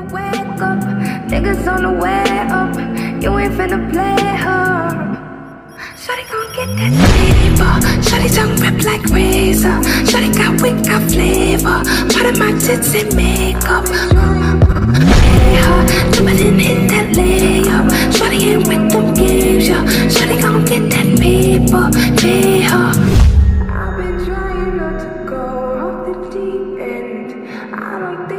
wake up, niggas on the way up. You ain't finna play her. Shawty gon' get that paper. Shawty tongue rip like razor. Shawty got wit, got flavor. Part of my tits and makeup. Pay her, jumpin' and hit that layup. Shawty ain't with them games, yeah. Shawty gon' get that paper. Pay her. I've been trying not to go off the deep end. I don't